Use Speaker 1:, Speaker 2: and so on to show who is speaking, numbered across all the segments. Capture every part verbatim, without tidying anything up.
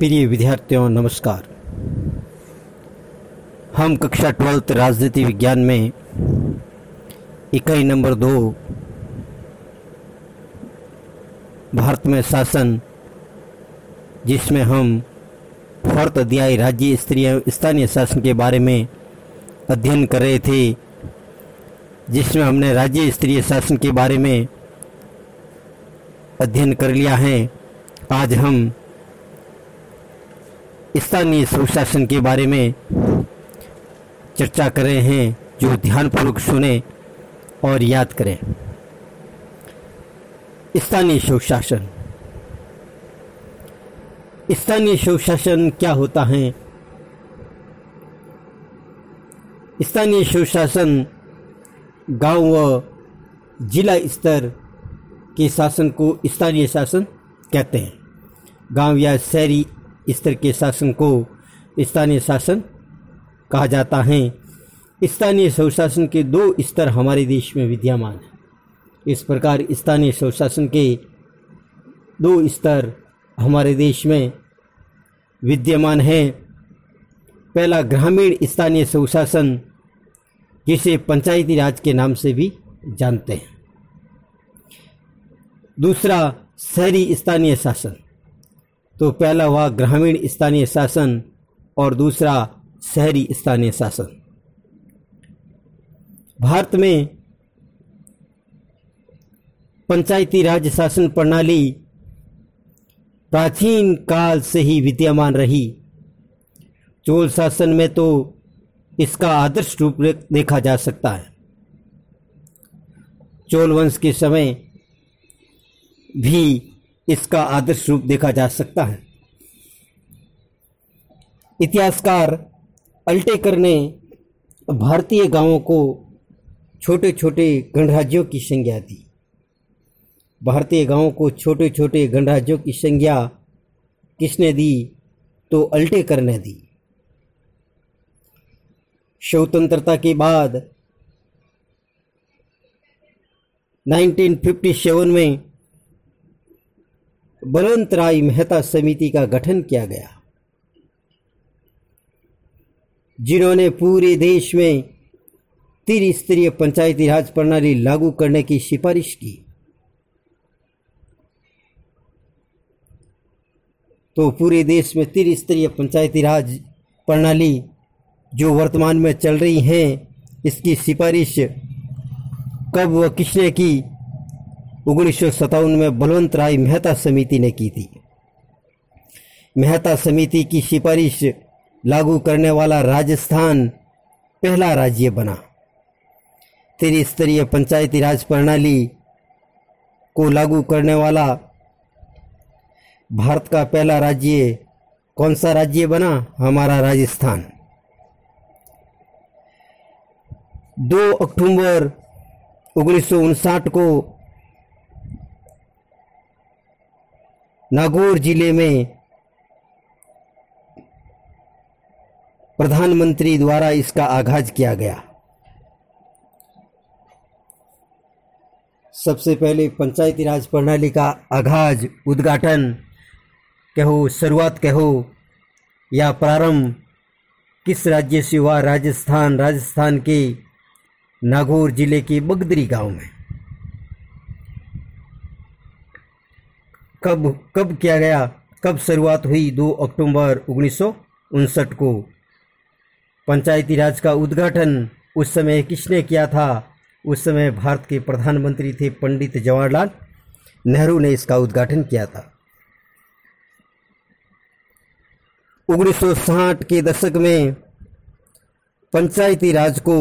Speaker 1: प्रिय विद्यार्थियों नमस्कार। हम कक्षा ट्वेल्थ राजनीति विज्ञान में इकाई नंबर दो भारत में शासन, जिसमें हम फोर्थ अध्याय राज्य स्तरीय स्थानीय शासन के बारे में अध्ययन कर रहे थे, जिसमें हमने राज्य स्तरीय शासन के बारे में अध्ययन कर लिया है। आज हम स्थानीय सुशासन के बारे में चर्चा कर रहे हैं, जो ध्यानपूर्वक सुने और याद करें। स्थानीय सुशासन स्थानीय सुशासन क्या होता है? स्थानीय सुशासन गांव व जिला स्तर के शासन को स्थानीय शासन कहते हैं। गांव या शहरी स्तर के शासन को स्थानीय शासन कहा जाता है। स्थानीय स्वशासन के दो स्तर हमारे देश में विद्यमान हैं। इस प्रकार स्थानीय स्वशासन के दो स्तर हमारे देश में विद्यमान हैं। पहला ग्रामीण स्थानीय स्वशासन, जिसे पंचायती राज के नाम से भी जानते हैं। दूसरा शहरी स्थानीय शासन। तो पहला हुआ ग्रामीण स्थानीय शासन और दूसरा शहरी स्थानीय शासन। भारत में पंचायती राज शासन प्रणाली प्राचीन काल से ही विद्यमान रही। चोल शासन में तो इसका आदर्श रूप देखा जा सकता है। चोल वंश के समय भी इसका आदर्श रूप देखा जा सकता है। इतिहासकार अल्टेकर ने भारतीय गांवों को छोटे छोटे गणराज्यों की संज्ञा दी। भारतीय गांवों को छोटे छोटे गणराज्यों की संज्ञा किसने दी? तो अल्टेकर ने दी। स्वतंत्रता के बाद उन्नीस सौ सत्तावन में बलवंत राय मेहता समिति का गठन किया गया, जिन्होंने पूरे देश में त्रिस्तरीय पंचायती राज प्रणाली लागू करने की सिफारिश की। तो पूरे देश में त्रिस्तरीय पंचायती राज प्रणाली जो वर्तमान में चल रही है, इसकी सिफारिश कब व किसने की? उन्नीस सौ सत्तावन में बलवंत राय मेहता समिति ने की थी। मेहता समिति की सिफारिश लागू करने वाला राजस्थान पहला राज्य बना। त्रिस्तरीय पंचायती राज प्रणाली को लागू करने वाला भारत का पहला राज्य कौन सा राज्य बना? हमारा राजस्थान। दो अक्टूबर उन्नीस सौ उनसाठ को नागौर जिले में प्रधानमंत्री द्वारा इसका आगाज किया गया। सबसे पहले पंचायती राज प्रणाली का आगाज, उद्घाटन कहो, शुरुआत कहो या प्रारंभ किस राज्य से हुआ? राजस्थान। राजस्थान के नागौर जिले के बगदरी गांव में। कब कब किया गया? कब शुरुआत हुई? दो अक्टूबर उन्नीस सौ उनसठ को। पंचायती राज का उद्घाटन उस समय किसने किया था? उस समय भारत के प्रधानमंत्री थे पंडित जवाहरलाल नेहरू ने इसका उद्घाटन किया था। उन्नीस सौ साठ के दशक में पंचायती राज को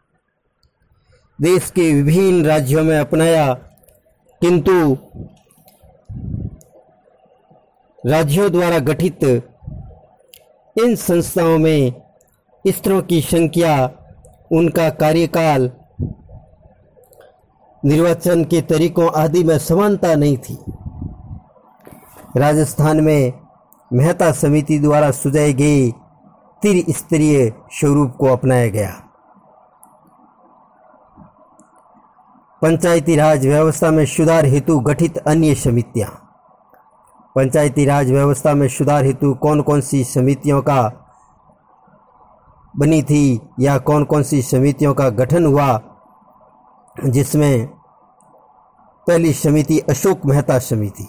Speaker 1: देश के विभिन्न राज्यों में अपनाया, किंतु राज्यों द्वारा गठित इन संस्थाओं में स्तरों की संख्या, उनका कार्यकाल, निर्वाचन के तरीकों आदि में समानता नहीं थी। राजस्थान में मेहता समिति द्वारा सुझाए गए त्रिस्तरीय स्वरूप को अपनाया गया। पंचायती राज व्यवस्था में सुधार हेतु गठित अन्य समितियां पंचायती राज व्यवस्था में सुधार हेतु कौन कौन सी समितियों का बनी थी या कौन कौन सी समितियों का गठन हुआ, जिसमें पहली समिति अशोक मेहता समिति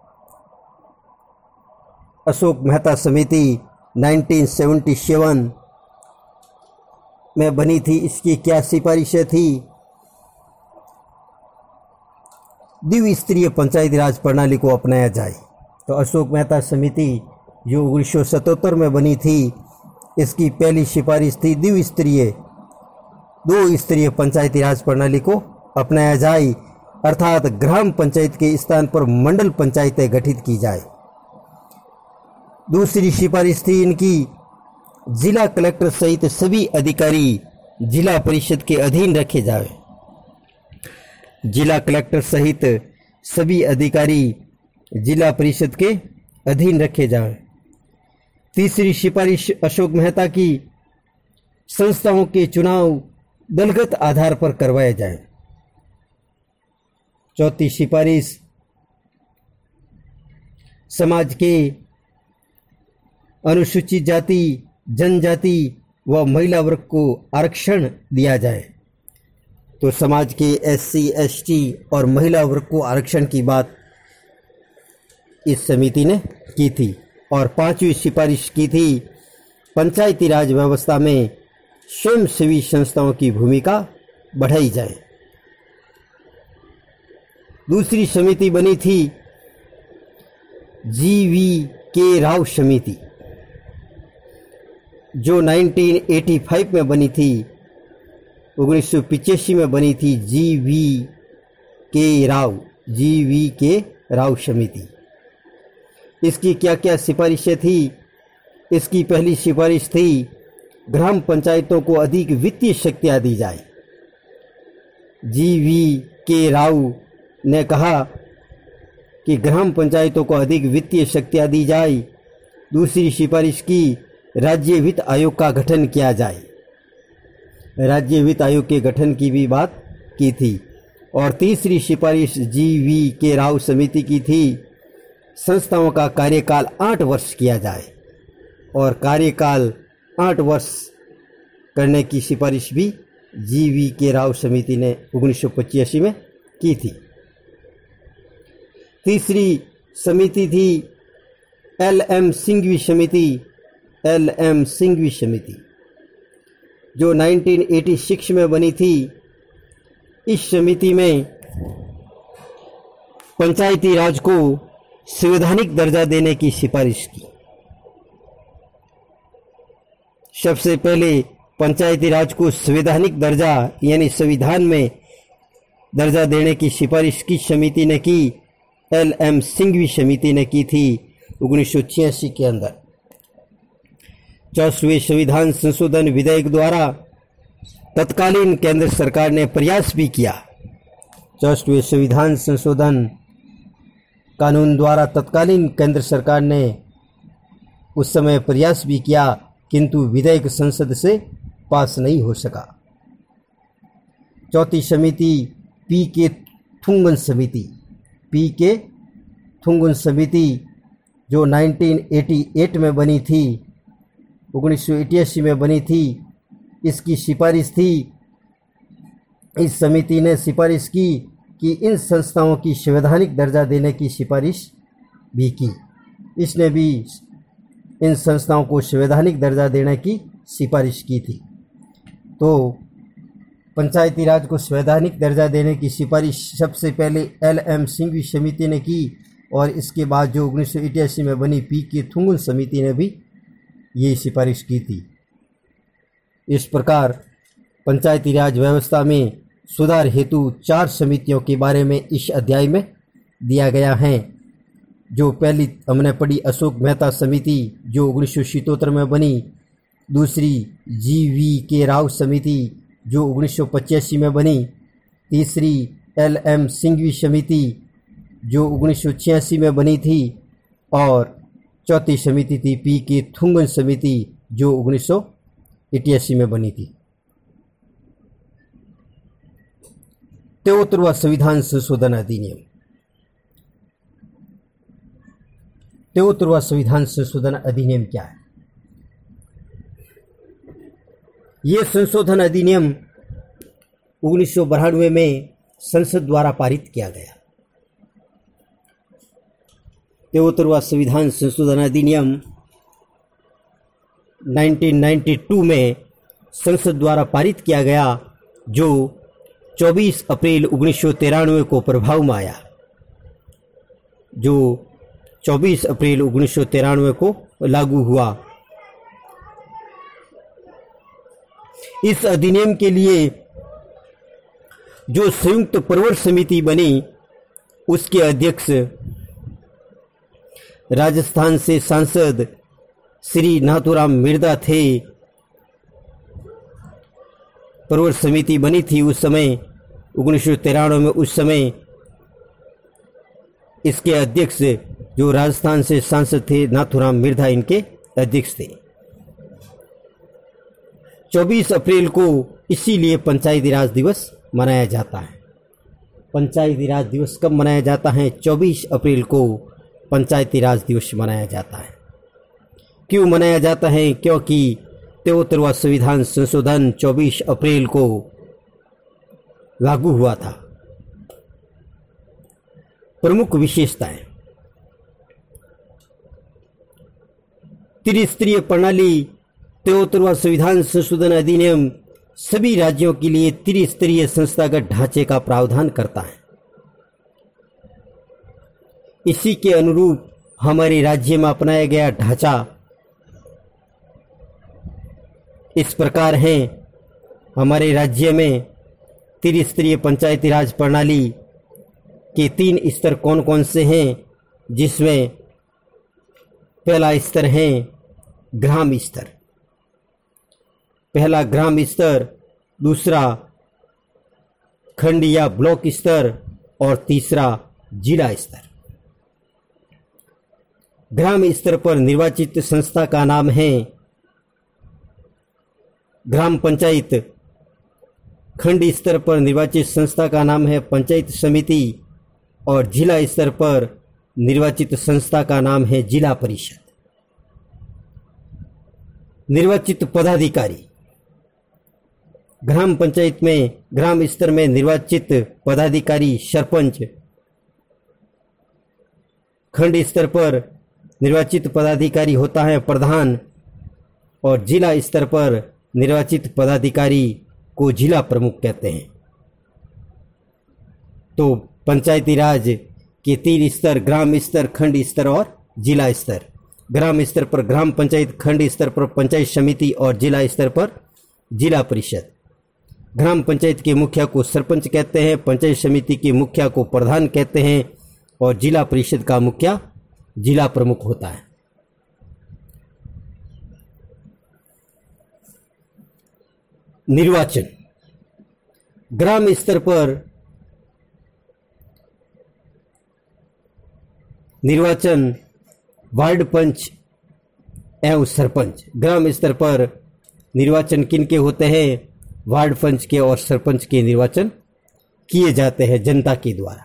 Speaker 1: अशोक मेहता समिति उन्नीस सौ सतहत्तर में बनी थी। इसकी क्या सिफारिशें थी? द्विस्तरीय पंचायती राज प्रणाली को अपनाया जाए। तो अशोक मेहता समिति जो उन्नीस सौ सतहत्तर में बनी थी, इसकी पहली सिफारिश थी द्विस्तरीय दो स्तरीय पंचायती राज प्रणाली को अपनाया जाए, अर्थात ग्राम पंचायत के स्थान पर मंडल पंचायतें गठित की जाए। दूसरी सिफारिश थी इनकी, जिला कलेक्टर सहित सभी अधिकारी जिला परिषद के अधीन रखे जाए। जिला कलेक्टर सहित सभी अधिकारी जिला परिषद के अधीन रखे जाए। तीसरी सिफारिश अशोक मेहता की, संस्थाओं के चुनाव दलगत आधार पर करवाए जाए। चौथी सिफारिश, समाज के अनुसूचित जाति, जनजाति व महिला वर्ग को आरक्षण दिया जाए। तो समाज के एससी, एसटी और महिला वर्ग को आरक्षण की बात इस समिति ने की थी। और पांचवी सिफारिश की थी, पंचायती राज व्यवस्था में स्वयंसेवी संस्थाओं की भूमिका बढ़ाई जाए। दूसरी समिति बनी थी जी वी के राव समिति, जो उन्नीस सौ पचासी में बनी थी। उन्नीस सौ पिचासी में बनी थी जी वी के राव जी वी के राव समिति। इसकी क्या क्या सिफारिशें थी? इसकी पहली सिफारिश थी, ग्राम पंचायतों को अधिक वित्तीय शक्तियां दी जाए। जी वी के राव ने कहा कि ग्राम पंचायतों को अधिक वित्तीय शक्तियां दी जाए। दूसरी सिफारिश की, राज्य वित्त आयोग का गठन किया जाए। राज्य वित्त आयोग के गठन की भी बात की थी। और तीसरी सिफारिश जी वी के राव समिति की थी, संस्थाओं का कार्यकाल आठ वर्ष किया जाए। और कार्यकाल आठ वर्ष करने की सिफारिश भी जी वी के राव समिति ने उन्नीस सौ पचासी में की थी। तीसरी समिति थी एल एम सिंघवी समिति एल एम सिंघवी समिति जो उन्नीस सौ छियासी में बनी थी। इस समिति में पंचायती राज को संवैधानिक दर्जा देने की सिफारिश की। सबसे पहले पंचायती राज को संवैधानिक दर्जा यानी संविधान में दर्जा देने की सिफारिश की समिति ने की, एल एम सिंघवी समिति ने की थी उन्नीस सौ छियासी के अंदर। चौसठवें संविधान संशोधन विधेयक द्वारा तत्कालीन केंद्र सरकार ने प्रयास भी किया। चौसठवें संविधान संशोधन कानून द्वारा तत्कालीन केंद्र सरकार ने उस समय प्रयास भी किया, किंतु विधेयक संसद से पास नहीं हो सका। चौथी समिति पी के थुंगन समिति पी के थुंगन समिति जो उन्नीस सौ अट्ठासी में बनी थी, उन्नीस सौ अट्ठासी में बनी थी। इसकी सिफारिश थी, इस समिति ने सिफारिश की कि इन संस्थाओं की संवैधानिक दर्जा देने की सिफारिश भी की। इसने भी इन संस्थाओं को संवैधानिक दर्जा देने की सिफारिश की थी। तो पंचायती राज को संवैधानिक दर्जा देने की सिफारिश सबसे पहले एल एम सिंघवी समिति ने की, और इसके बाद जो उन्नीस सौ अट्ठासी में बनी पी के थुंगन समिति ने भी ये सिफारिश की थी। इस प्रकार पंचायती राज व्यवस्था में सुधार हेतु चार समितियों के बारे में इस अध्याय में दिया गया है। जो पहली हमने पढ़ी अशोक मेहता समिति जो उन्नीस सौ सतहत्तर में बनी, दूसरी जी वी के राव समिति जो उन्नीस सौ पचासी में बनी, तीसरी एल एम सिंघवी समिति जो उन्नीस सौ छियासी में बनी थी, और चौथी समिति थी पी के थुंगन समिति जो उन्नीस सौ अट्ठासी में बनी थी। तिहत्तरवां संविधान संशोधन अधिनियम। तेहत्तरवां संविधान संशोधन अधिनियम क्या है? ये संशोधन अधिनियम उन्नीस सौ बानवे में संसद द्वारा पारित किया गया। तेहत्तरवां संविधान संशोधन अधिनियम उन्नीस सौ बानवे में संसद द्वारा पारित किया गया, जो चौबीस अप्रैल उन्नीस सौ तिरानवे को प्रभाव में आया, जो चौबीस अप्रैल उन्नीस सौ तिरानवे को लागू हुआ। इस अधिनियम के लिए जो संयुक्त प्रवर समिति बनी, उसके अध्यक्ष राजस्थान से सांसद श्री नाथूराम मिर्धा थे। प्रवर समिति बनी थी उस समय उन्नीस सौ तिरानवे में। उस समय इसके अध्यक्ष जो राजस्थान से सांसद थे नाथूराम मिर्धा, इनके अध्यक्ष थे। चौबीस अप्रैल को इसीलिए पंचायती राज दिवस मनाया जाता है। पंचायती राज दिवस कब मनाया जाता है? चौबीस अप्रैल को पंचायती राज दिवस मनाया जाता है। क्यों मनाया जाता है? क्योंकि तेहत्तरवां संविधान संशोधन चौबीस अप्रैल को लागू हुआ था। प्रमुख विशेषताएं: त्रिस्तरीय प्रणाली। तेहत्तरवां संविधान संशोधन अधिनियम सभी राज्यों के लिए त्रिस्तरीय संस्थागत ढांचे का प्रावधान करता है। इसी के अनुरूप हमारे राज्य में अपनाया गया ढांचा इस प्रकार है। हमारे राज्य में त्रिस्तरीय पंचायती राज प्रणाली के तीन स्तर कौन कौन से हैं? जिसमें पहला स्तर है ग्राम स्तर, पहला ग्राम स्तर, दूसरा खंड या ब्लॉक स्तर और तीसरा जिला स्तर। ग्राम स्तर पर निर्वाचित संस्था का नाम है ग्राम पंचायत। खंड स्तर पर निर्वाचित संस्था का नाम है पंचायत समिति और जिला स्तर पर निर्वाचित संस्था का नाम है जिला परिषद। निर्वाचित पदाधिकारी। ग्राम पंचायत में ग्राम स्तर में निर्वाचित पदाधिकारी सरपंच, खंड स्तर पर निर्वाचित पदाधिकारी होता है प्रधान और जिला स्तर पर निर्वाचित पदाधिकारी को जिला प्रमुख कहते हैं। तो पंचायती राज के तीन स्तर, ग्राम स्तर, खंड स्तर और जिला स्तर। ग्राम स्तर पर ग्राम पंचायत, खंड स्तर पर पंचायत समिति और जिला स्तर पर जिला परिषद। ग्राम पंचायत के मुखिया को सरपंच कहते हैं, पंचायत समिति के मुखिया को प्रधान कहते हैं और जिला परिषद का मुखिया जिला प्रमुख होता है। निर्वाचन। ग्राम स्तर पर निर्वाचन वार्ड पंच एवं सरपंच। ग्राम स्तर पर निर्वाचन किनके होते हैं? वार्ड पंच के और सरपंच के निर्वाचन किए जाते हैं जनता के द्वारा।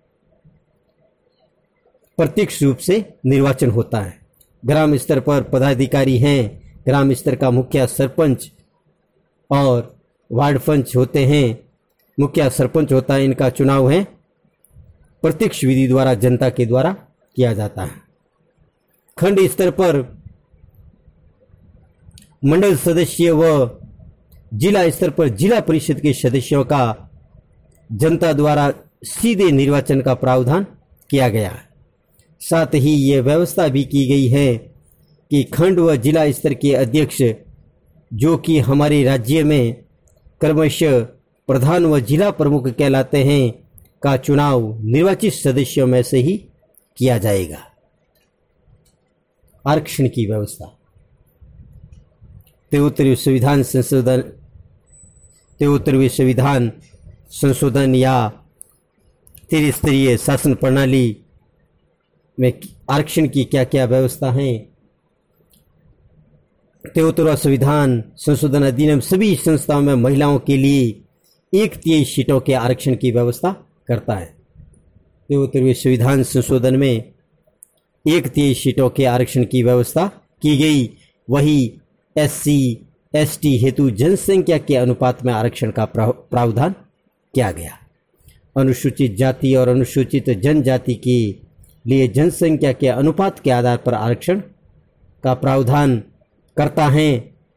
Speaker 1: प्रत्यक्ष रूप से निर्वाचन होता है। ग्राम स्तर पर पदाधिकारी हैं, ग्राम स्तर का मुखिया सरपंच और वार्ड पंच होते हैं, मुखिया सरपंच होता है। इनका चुनाव है प्रत्यक्ष विधि द्वारा जनता के द्वारा किया जाता है। खंड स्तर पर मंडल सदस्य व जिला स्तर पर जिला परिषद के सदस्यों का जनता द्वारा सीधे निर्वाचन का प्रावधान किया गया है। साथ ही ये व्यवस्था भी की गई है कि खंड व जिला स्तर के अध्यक्ष, जो कि हमारे राज्य में क्रमशः प्रधान व जिला प्रमुख कहलाते हैं, का चुनाव निर्वाचित सदस्यों में से ही किया जाएगा। आरक्षण की व्यवस्था। तेहत्तरवें संविधान संशोधन तेहत्तरवें संविधान संशोधन या त्रिस्तरीय शासन प्रणाली में आरक्षण की क्या क्या व्यवस्था है? तेहत्तरवां संविधान संशोधन अधिनियम सभी संस्थाओं में महिलाओं के लिए एक तिहाई सीटों के आरक्षण की व्यवस्था करता है। तेहत्तरवें संविधान संशोधन में एक तिहाई सीटों के आरक्षण की व्यवस्था की गई। वही एससी एसटी हेतु जनसंख्या के अनुपात में आरक्षण का प्रावधान किया गया। अनुसूचित जाति और अनुसूचित जनजाति के लिए जनसंख्या के अनुपात के आधार पर आरक्षण का प्रावधान करता है।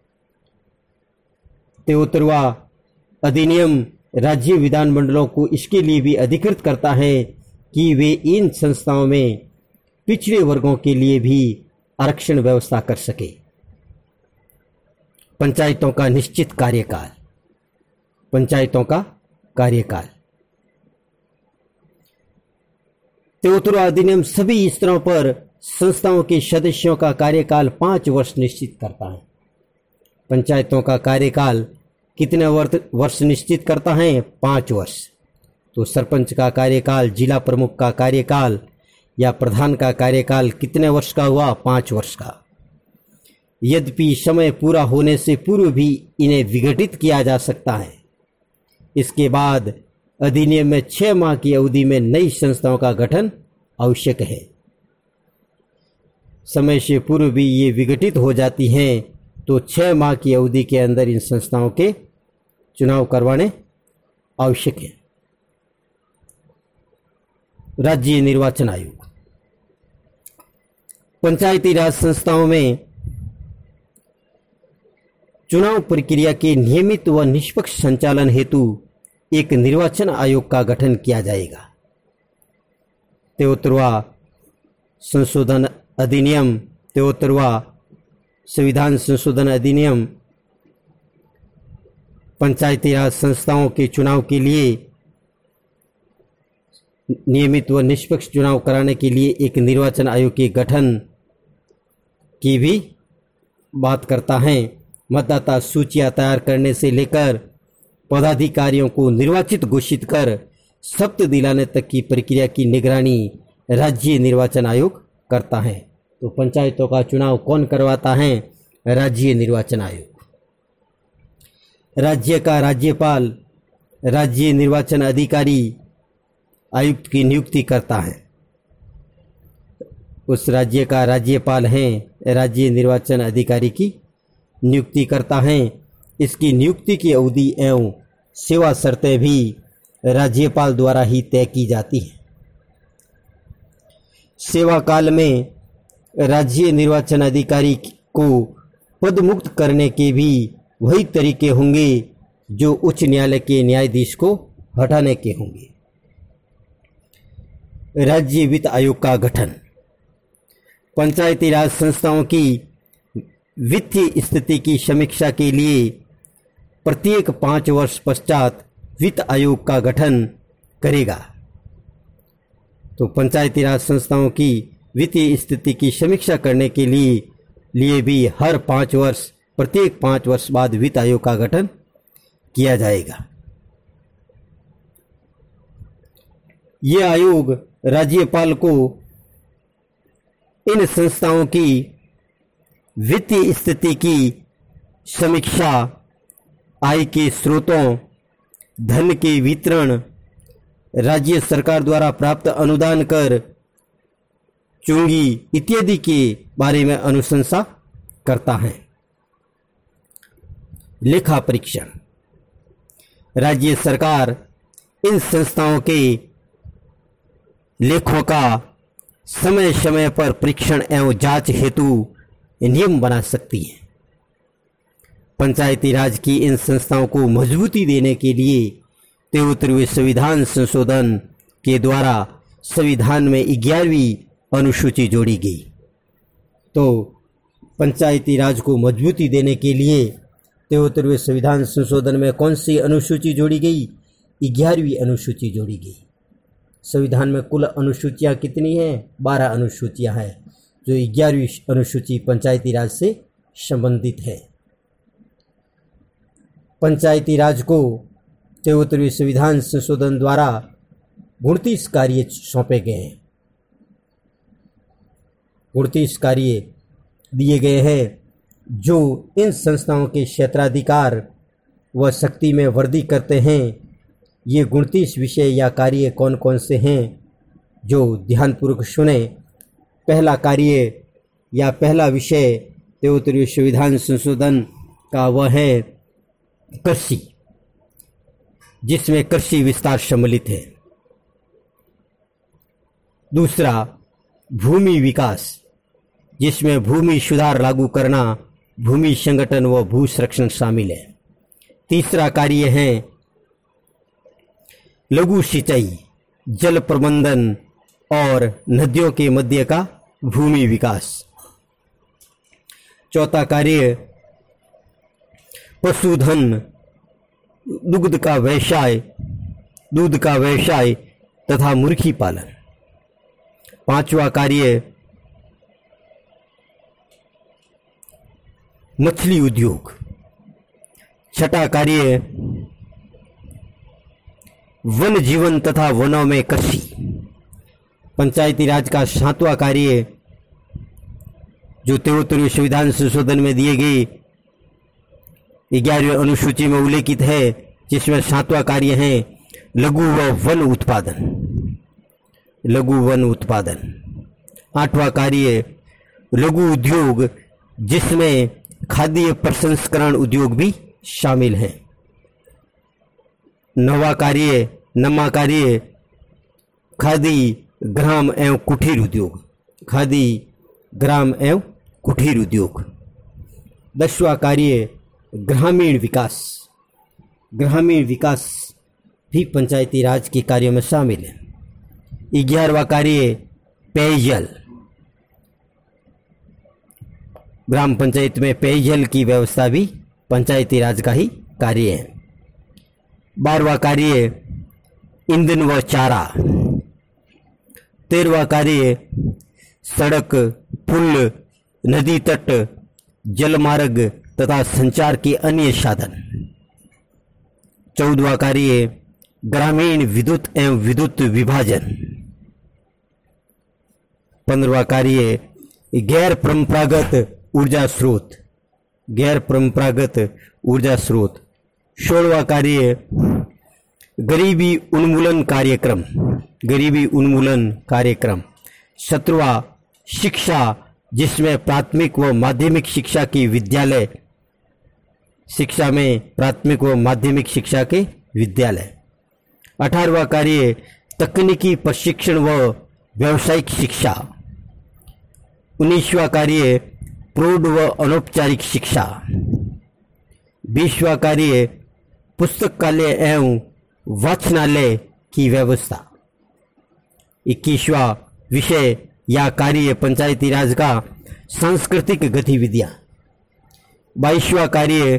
Speaker 1: तेहत्तरवां अधिनियम राज्य विधानमंडलों को इसके लिए भी अधिकृत करता है कि वे इन संस्थाओं में पिछड़े वर्गों के लिए भी आरक्षण व्यवस्था कर सके। पंचायतों का निश्चित कार्यकाल। पंचायतों का कार्यकाल तेहत्तरवां अधिनियम सभी स्तरों पर संस्थाओं के सदस्यों का कार्यकाल पांच वर्ष निश्चित करता है। पंचायतों का कार्यकाल कितने वर्ष निश्चित करता है? पांच वर्ष। तो सरपंच का कार्यकाल, जिला प्रमुख का कार्यकाल या प्रधान का कार्यकाल कितने वर्ष का हुआ? पांच वर्ष का। यद्यपि समय पूरा होने से पूर्व भी इन्हें विघटित किया जा सकता है। इसके बाद अधिनियम में छह माह की अवधि में नई संस्थाओं का गठन आवश्यक है। समय से पूर्व भी ये विघटित हो जाती हैं तो छह माह की अवधि के अंदर इन संस्थाओं के चुनाव करवाने आवश्यक है। राज्य निर्वाचन आयोग। पंचायती राज संस्थाओं में चुनाव प्रक्रिया के नियमित व निष्पक्ष संचालन हेतु एक निर्वाचन आयोग का गठन किया जाएगा। तेहत्तरवां संशोधन अधिनियम, तेहत्तरवां संविधान संशोधन अधिनियम पंचायती राज संस्थाओं के चुनाव के लिए नियमित व निष्पक्ष चुनाव कराने के लिए एक निर्वाचन आयोग के गठन की भी बात करता है। मतदाता सूचियां तैयार करने से लेकर पदाधिकारियों को निर्वाचित घोषित कर शपथ दिलाने तक की प्रक्रिया की निगरानी राज्य निर्वाचन आयोग करता है। तो पंचायतों का चुनाव कौन करवाता है? राज्य निर्वाचन आयोग। राज्य का राज्यपाल राज्य निर्वाचन अधिकारी आयुक्त की नियुक्ति करता है। उस राज्य का राज्यपाल है राज्य निर्वाचन अधिकारी की नियुक्ति करता है। इसकी नियुक्ति की अवधि एवं सेवा शर्तें भी राज्यपाल द्वारा ही तय की जाती हैं। सेवा काल में राज्य निर्वाचन अधिकारी को पद मुक्त करने के भी वही तरीके होंगे जो उच्च न्यायालय के न्यायाधीश को हटाने के होंगे। राज्य वित्त आयोग का गठन। पंचायती राज संस्थाओं की वित्तीय स्थिति की समीक्षा के लिए प्रत्येक पांच वर्ष पश्चात वित्त आयोग का गठन करेगा। तो पंचायती राज संस्थाओं की वित्तीय स्थिति की समीक्षा करने के लिए लिए भी हर पांच वर्ष प्रत्येक पांच वर्ष बाद वित्त आयोग का गठन किया जाएगा। यह आयोग राज्यपाल को इन संस्थाओं की वित्तीय स्थिति की समीक्षा, आय के स्रोतों, धन के वितरण, राज्य सरकार द्वारा प्राप्त अनुदान कर, चुंगी इत्यादि के बारे में अनुशंसा करता है। लेखा परीक्षण। राज्य सरकार इन संस्थाओं के लेखों का समय समय पर परीक्षण एवं जांच हेतु नियम बना सकती है। पंचायती राज की इन संस्थाओं को मजबूती देने के लिए तेहत्तरवें संविधान संशोधन के द्वारा संविधान में ग्यारहवीं अनुसूची जोड़ी गई। तो पंचायती राज को मजबूती देने के लिए तेहत्तरवें संविधान संशोधन में कौन सी अनुसूची जोड़ी गई? ग्यारहवीं अनुसूची जोड़ी गई। संविधान में कुल अनुसूचियां कितनी हैं? बारह अनुसूचियां हैं, जो ग्यारहवीं अनुसूची पंचायती राज से संबंधित है। पंचायती राज को तेहत्तरवें संविधान संशोधन द्वारा उनतीस कार्य सौंपे गए हैं। उनतीस कार्य दिए गए हैं जो इन संस्थाओं के क्षेत्राधिकार व शक्ति में वृद्धि करते हैं। ये उनतीस विषय या कार्य कौन कौन से हैं, जो ध्यानपूर्वक सुने पहला कार्य या पहला विषय तेवतरीय संविधान संशोधन का वह है कृषि, जिसमें कृषि विस्तार सम्मिलित है। दूसरा भूमि विकास, जिसमें भूमि सुधार लागू करना, भूमि संगठन व भू संरक्षण शामिल है। तीसरा कार्य है लघु सिंचाई, जल प्रबंधन और नदियों के मध्य का भूमि विकास। चौथा कार्य पशुधन, दुग्ध का व्यवसाय, दूध का व्यवसाय तथा मुर्गी पालन। पांचवा कार्य मछली उद्योग। छठा कार्य वन जीवन तथा वनों में कृषि। पंचायती राज का सातवां कार्य जो तेवतरीय संविधान संशोधन में दिए गए ग्यारहवीं अनुसूची में उल्लेखित है, जिसमें सातवां कार्य है लघु व वन उत्पादन, लघु वन उत्पादन। आठवां कार्य लघु उद्योग, जिसमें खाद्य प्रसंस्करण उद्योग भी शामिल है। नवा कार्य नवा कार्य खादी ग्राम एवं कुटीर उद्योग, खादी ग्राम एवं कुटीर उद्योग। दसवां कार्य ग्रामीण विकास, ग्रामीण विकास भी पंचायती राज के कार्यों में शामिल है। ग्यारहवां कार्य पेयजल, ग्राम पंचायत में पेयजल की व्यवस्था भी पंचायती राज का ही कार्य है। बारहवां कार्य ईंधन व चारा। तेरहवां कार्य सड़क, पुल, नदी तट, जलमार्ग तथा संचार के अन्य साधन। चौदहवां कार्य ग्रामीण विद्युत एवं विद्युत विभाजन। पंद्रहवां कार्य गैर परंपरागत ऊर्जा स्रोत, गैर परंपरागत ऊर्जा स्रोत। सोलहवां कार्य गरीबी उन्मूलन कार्यक्रम, गरीबी उन्मूलन कार्यक्रम। सत्रहवां शिक्षा, जिसमें प्राथमिक व माध्यमिक शिक्षा की विद्यालय, शिक्षा में प्राथमिक व माध्यमिक शिक्षा के विद्यालय। अठारहवां कार्य तकनीकी प्रशिक्षण व व्यावसायिक शिक्षा। उन्नीसवां कार्य प्रौढ़ व अनौपचारिक शिक्षा। बीसवां कार्य पुस्तकालय एवं वाचनालय की व्यवस्था। इक्कीसवां विषय या कार्य पंचायती राज का सांस्कृतिक गतिविधियां। बाईसवां कार्य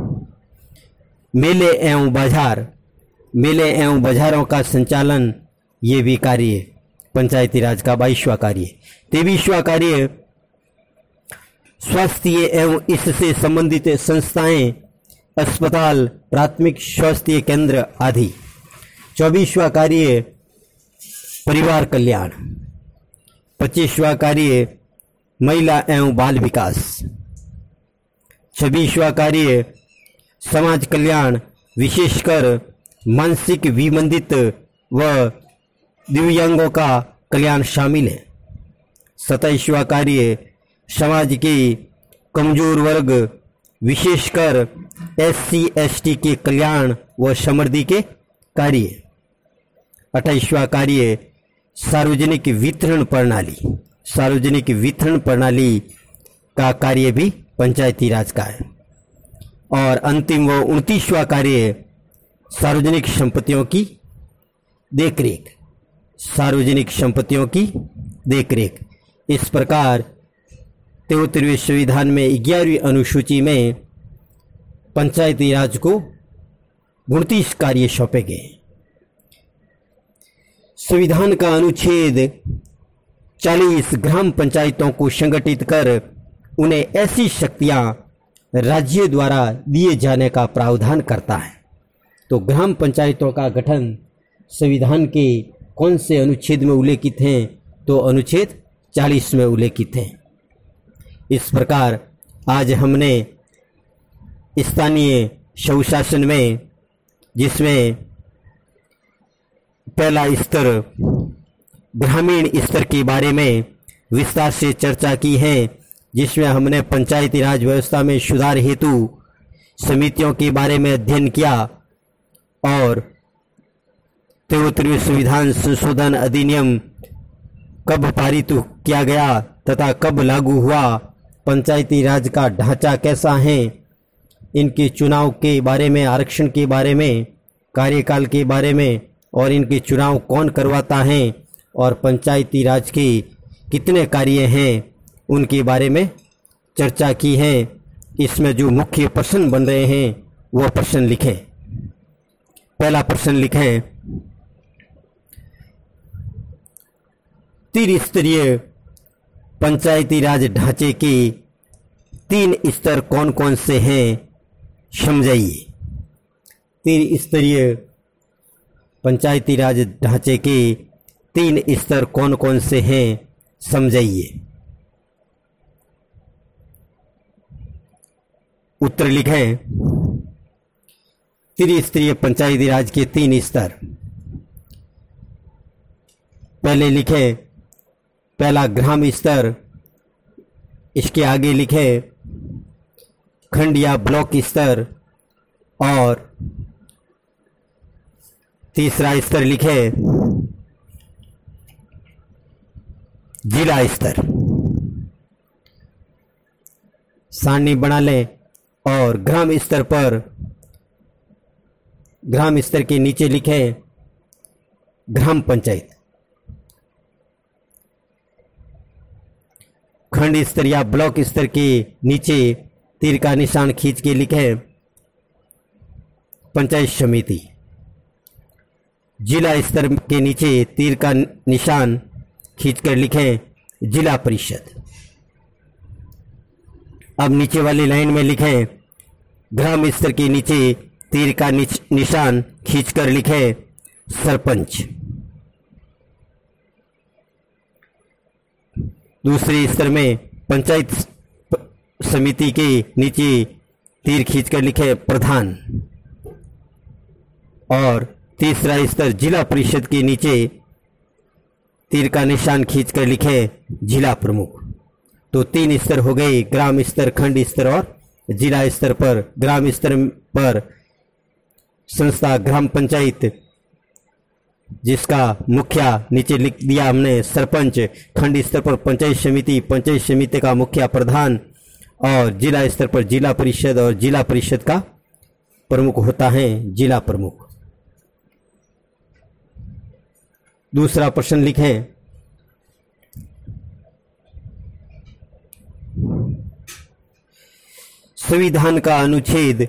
Speaker 1: मेले एवं बाजार, मेले एवं बाजारों का संचालन, ये भी कार्य पंचायती राज का बाईसवां कार्य। तेईसवां कार्य स्वास्थ्य एवं इससे संबंधित संस्थाएं, अस्पताल, प्राथमिक स्वास्थ्य केंद्र आदि। चौबीसवां कार्य परिवार कल्याण। पच्चीसवां कार्य महिला एवं बाल विकास। छब्बीसवां कार्य समाज कल्याण, विशेषकर मानसिक विमंदित व दिव्यांगों का कल्याण शामिल है। सत्ताईसवां कार्य समाज के कमजोर वर्ग, विशेषकर एससी एसटी के कल्याण व समृद्धि के कार्य। अट्ठाईसवां कार्य सार्वजनिक वितरण प्रणाली, सार्वजनिक वितरण प्रणाली का कार्य भी पंचायती राज का है। और अंतिम व उनतीसवां कार्य सार्वजनिक संपत्तियों की देखरेख, सार्वजनिक संपत्तियों की देखरेख। इस प्रकार तेवतरवें संविधान में ग्यारहवीं अनुसूची में पंचायती राज को उनतीस कार्य सौंपे गए। संविधान का अनुच्छेद चालीस ग्राम पंचायतों को संगठित कर उन्हें ऐसी शक्तियां राज्य द्वारा दिए जाने का प्रावधान करता है। तो ग्राम पंचायतों का गठन संविधान के कौन से अनुच्छेद में उल्लेखित हैं? तो अनुच्छेद चालीस में उल्लेखित हैं। इस प्रकार आज हमने स्थानीय स्वशासन में, जिसमें पहला स्तर ग्रामीण स्तर के बारे में विस्तार से चर्चा की है, जिसमें हमने पंचायती राज व्यवस्था में सुधार हेतु समितियों के बारे में अध्ययन किया और तेहत्तरवें संविधान संशोधन अधिनियम कब पारित किया गया तथा कब लागू हुआ, पंचायती राज का ढांचा कैसा है, इनके चुनाव के बारे में, आरक्षण के बारे में, कार्यकाल के बारे में और इनके चुनाव कौन करवाता है और पंचायती राज के कितने कार्य हैं उनके बारे में चर्चा की है। इसमें जो मुख्य प्रश्न बन रहे हैं वो प्रश्न लिखें। पहला प्रश्न लिखें, त्रिस्तरीय पंचायती राज ढांचे के तीन स्तर कौन कौन से हैं, समझाइए। त्रिस्तरीय पंचायती राज ढांचे के तीन स्तर कौन कौन से हैं, समझाइए। उत्तर लिखें। त्रिस्तरीय पंचायती राज के तीन स्तर। पहले लिखें पहला ग्राम स्तर, इसके आगे लिखें खंड या ब्लॉक स्तर और तीसरा स्तर लिखें जिला स्तर। सारणी बना लें और ग्राम स्तर पर, ग्राम स्तर के नीचे लिखें ग्राम पंचायत। खंड स्तर या ब्लॉक स्तर के नीचे तीर का निशान खींच के लिखें पंचायत समिति। जिला स्तर के नीचे तीर का निशान खींचकर लिखें जिला परिषद। अब नीचे वाली लाइन में लिखें ग्राम स्तर के नीचे तीर का निशान खींचकर लिखें सरपंच। दूसरे स्तर में पंचायत समिति के नीचे तीर खींचकर लिखें प्रधान और तीसरा स्तर जिला परिषद के नीचे तीर का निशान खींचकर लिखें जिला प्रमुख। तो तीन स्तर हो गए, ग्राम स्तर, खंड स्तर और जिला स्तर पर। ग्राम स्तर पर संस्था ग्राम पंचायत, जिसका मुखिया नीचे लिख दिया हमने सरपंच। खंड स्तर पर पंचायत समिति, पंचायत समिति का मुखिया प्रधान और जिला स्तर पर जिला परिषद और जिला परिषद का प्रमुख होता है जिला प्रमुख। दूसरा प्रश्न लिखें संविधान का अनुच्छेद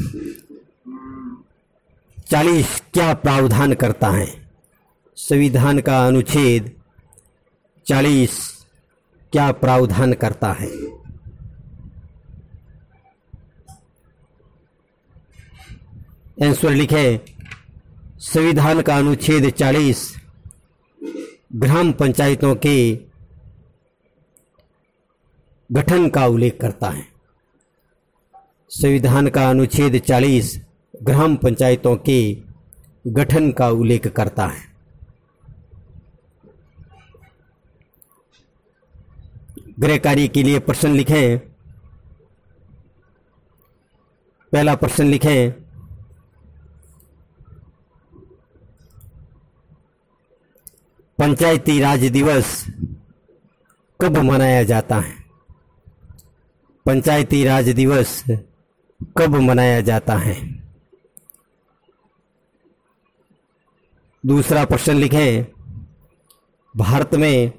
Speaker 1: चालीस क्या प्रावधान करता है? संविधान का अनुच्छेद चालीस क्या प्रावधान करता है? आंसर लिखें संविधान का अनुच्छेद चालीस ग्राम पंचायतों के गठन का उल्लेख करता है। संविधान का अनुच्छेद चालीस ग्राम पंचायतों के गठन का उल्लेख करता है। गृह कार्य के लिए प्रश्न लिखें। पहला प्रश्न लिखें पंचायती राज दिवस कब मनाया जाता है? पंचायती राज दिवस कब मनाया जाता है? दूसरा प्रश्न लिखें भारत में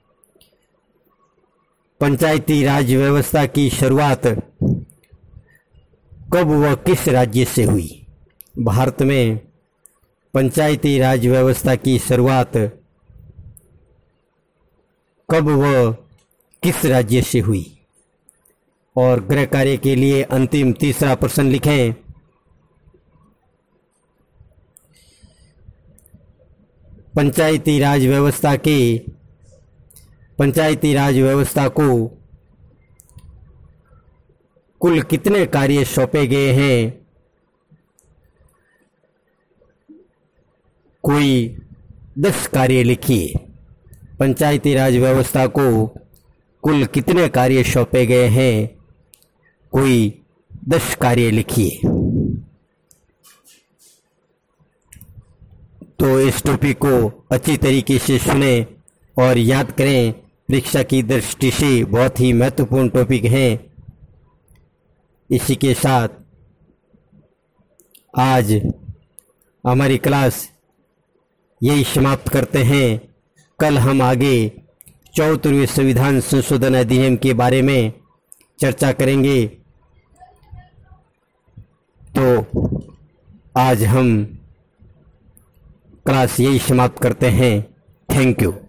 Speaker 1: पंचायती राज व्यवस्था की शुरुआत कब व किस राज्य से हुई? भारत में पंचायती राज व्यवस्था की शुरुआत कब व किस राज्य से हुई? और गृह कार्य के लिए अंतिम तीसरा प्रश्न लिखें पंचायती राज व्यवस्था के पंचायती राज व्यवस्था को कुल कितने कार्य सौंपे गए हैं? कोई दस कार्य लिखिए। पंचायती राज व्यवस्था को कुल कितने कार्य सौंपे गए हैं? कोई दस कार्य लिखिए। तो इस टॉपिक को अच्छी तरीके से सुने और याद करें। परीक्षा की दृष्टि से बहुत ही महत्वपूर्ण टॉपिक है। इसी के साथ आज हमारी क्लास यही समाप्त करते हैं। कल हम आगे चौहत्तरवें संविधान संशोधन अधिनियम के बारे में चर्चा करेंगे। तो आज हम क्लास यही समाप्त करते हैं। Thank you.